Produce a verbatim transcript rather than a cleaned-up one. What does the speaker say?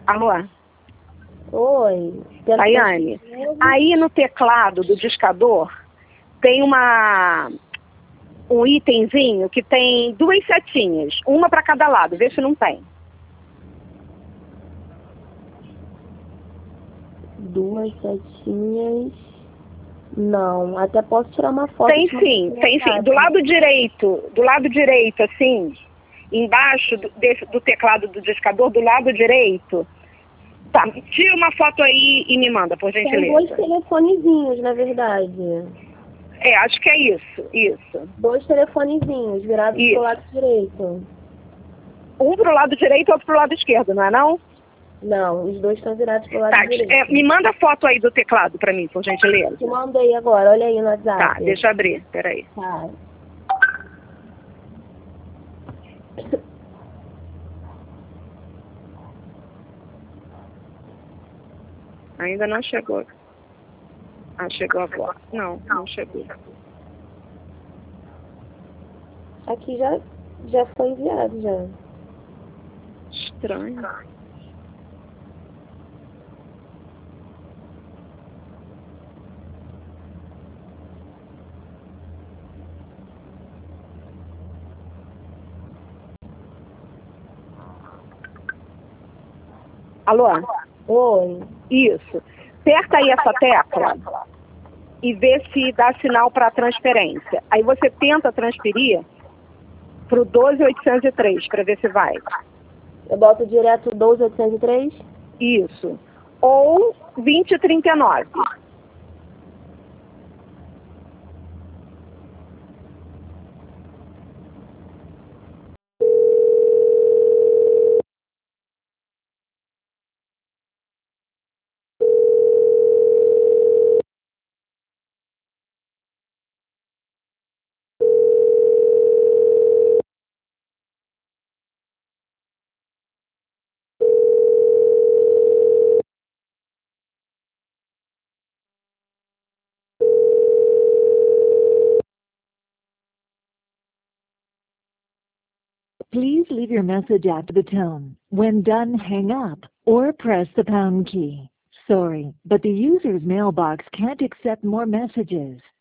Alô? Oi. Tayane, aí no teclado do discador tem uma um itemzinho que tem duas setinhas, uma para cada lado, vê se não tem. Duas setinhas. Não, até posso tirar uma foto. Tem sim, tem sim. Do lado direito, do lado direito, assim, embaixo do, desse, do teclado do discador, do lado direito. Tá, tira uma foto aí e me manda, por gentileza. Tem dois telefonezinhos, na verdade. É, acho que é isso, isso. Dois telefonezinhos virados isso. pro lado direito. Um pro lado direito e outro pro lado esquerdo, não é não? Não, os dois estão virados pro lado tá, direito. É, me manda a foto aí do teclado pra mim, por gentileza. Te mandei agora, olha aí no WhatsApp. Tá, deixa eu abrir, peraí. Tá. Ainda não chegou. Ah, chegou agora. Não, não chegou. Aqui já, já foi enviado, já. Estranho. Alô? Oi. Isso. Aperta aí essa tecla e vê se dá sinal para transferência. Aí você tenta transferir para o doze mil oitocentos e três para ver se vai. Eu boto direto doze mil oitocentos e três? Isso. Ou vinte mil e trinta e nove. Please leave your message after the tone. When done, hang up or press the pound key. Sorry, but the user's mailbox can't accept more messages.